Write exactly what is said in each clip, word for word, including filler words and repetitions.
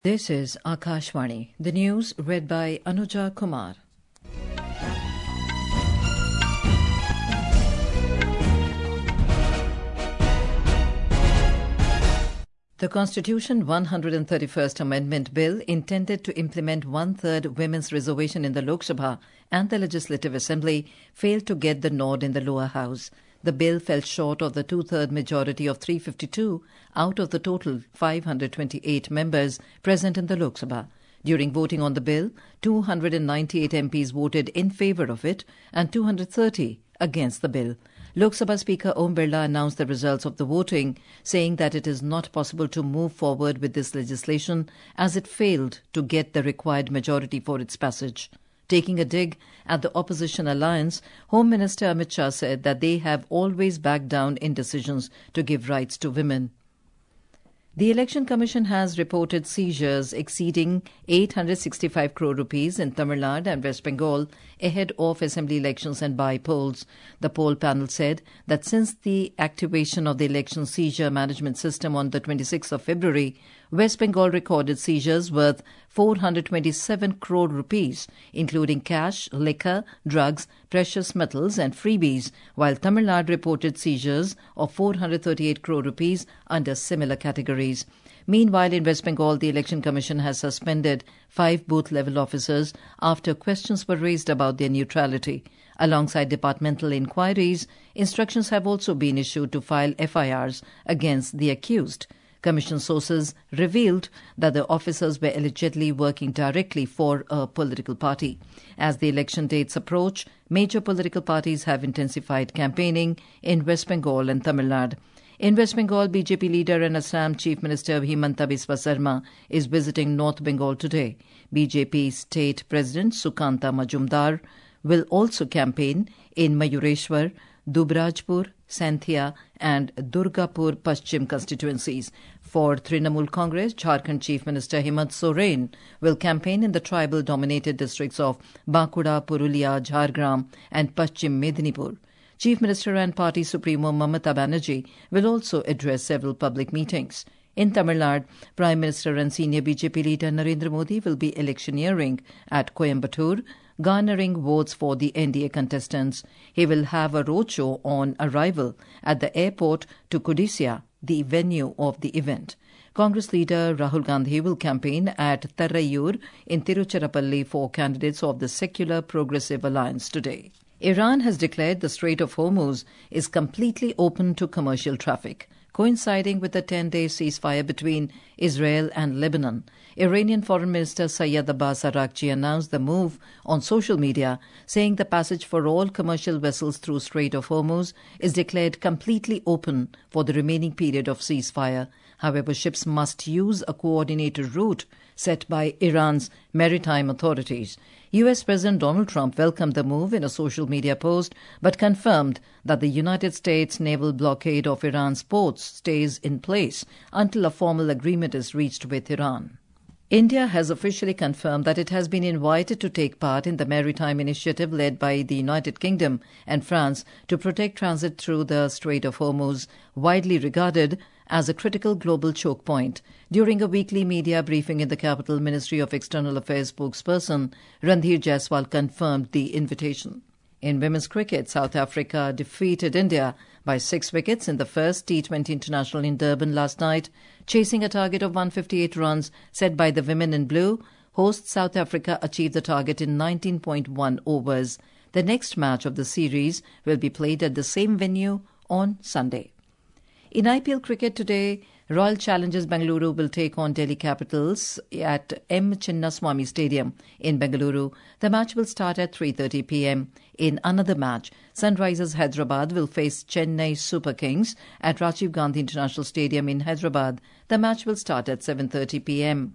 This is Akashvani. The news read by Anuja Kumar. The Constitution one hundred thirty-first Amendment Bill, intended to implement one-third women's reservation in the Lok Sabha and the Legislative Assembly, failed to get the nod in the lower house. The bill fell short of the two-third majority of three hundred fifty-two out of the total five hundred twenty-eight members present in the Lok Sabha. During voting on the bill, two hundred ninety-eight M Ps voted in favour of it and two hundred thirty against the bill. Lok Sabha Speaker Om Birla announced the results of the voting, saying that it is not possible to move forward with this legislation as it failed to get the required majority for its passage. Taking a dig at the opposition alliance, Home Minister Amit Shah said that they have always backed down in decisions to give rights to women. The Election Commission has reported seizures exceeding eight hundred sixty-five crore rupees in Tamil Nadu and West Bengal ahead of assembly elections and by-polls. The poll panel said that since the activation of the election seizure management system on the twenty-sixth of February, West Bengal recorded seizures worth four hundred twenty-seven crore rupees, including cash, liquor, drugs, precious metals and freebies, while Tamil Nadu reported seizures of four hundred thirty-eight crore rupees under similar categories. Meanwhile, in West Bengal, the Election Commission has suspended five booth-level officers after questions were raised about their neutrality. Alongside departmental inquiries, instructions have also been issued to file F I Rs against the accused. Commission sources revealed that the officers were allegedly working directly for a political party. As the election dates approach, major political parties have intensified campaigning in West Bengal and Tamil Nadu. In West Bengal, B J P leader and Assam Chief Minister Himanta Biswa Sarma is visiting North Bengal today. B J P State President Sukanta Majumdar will also campaign in Mayureshwar, Dubrajpur, Santhia and Durgapur Paschim constituencies. For Trinamool Congress, Jharkhand Chief Minister Hemant Soren will campaign in the tribal-dominated districts of Bankura, Purulia, Jhargram and Paschim Medinipur. Chief Minister and Party Supremo Mamata Banerjee will also address several public meetings. In Tamil Nadu, Prime Minister and senior B J P leader Narendra Modi will be electioneering at Coimbatore, garnering votes for the N D A contestants. He will have a roadshow on arrival at the airport to Kodisia, the venue of the event. Congress leader Rahul Gandhi will campaign at Tharayur in Tiruchirappalli for candidates of the Secular Progressive Alliance today. Iran has declared the Strait of Hormuz is completely open to commercial traffic, coinciding with a ten-day ceasefire between Israel and Lebanon. Iranian Foreign Minister Sayyid Abbas Araghchi announced the move on social media, saying the passage for all commercial vessels through Strait of Hormuz is declared completely open for the remaining period of ceasefire. However, ships must use a coordinated route set by Iran's maritime authorities. U S President Donald Trump welcomed the move in a social media post, but confirmed that the United States naval blockade of Iran's ports stays in place until a formal agreement is reached with Iran. India has officially confirmed that it has been invited to take part in the maritime initiative led by the United Kingdom and France to protect transit through the Strait of Hormuz, widely regarded as a critical global choke point. During a weekly media briefing in the capital, Ministry of External Affairs spokesperson Randhir Jaiswal confirmed the invitation. In women's cricket, South Africa defeated India by six wickets in the first T twenty International in Durban last night, chasing a target of one hundred fifty-eight runs set by the women in blue. Host South Africa achieved the target in nineteen point one overs. The next match of the series will be played at the same venue on Sunday. In I P L cricket today, Royal Challengers Bengaluru will take on Delhi Capitals at M. Chinnaswamy Stadium in Bengaluru. The match will start at three thirty p m. In another match, Sunrisers Hyderabad will face Chennai Super Kings at Rajiv Gandhi International Stadium in Hyderabad. The match will start at seven thirty p m.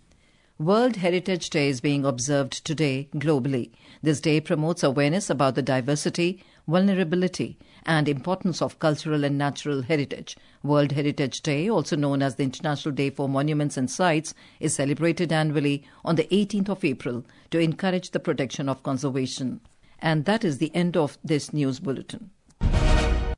World Heritage Day is being observed today globally. This day promotes awareness about the diversity, vulnerability and importance of cultural and natural heritage. World Heritage Day, also known as the International Day for Monuments and Sites, is celebrated annually on the eighteenth of April to encourage the protection of conservation. And that is the end of this news bulletin.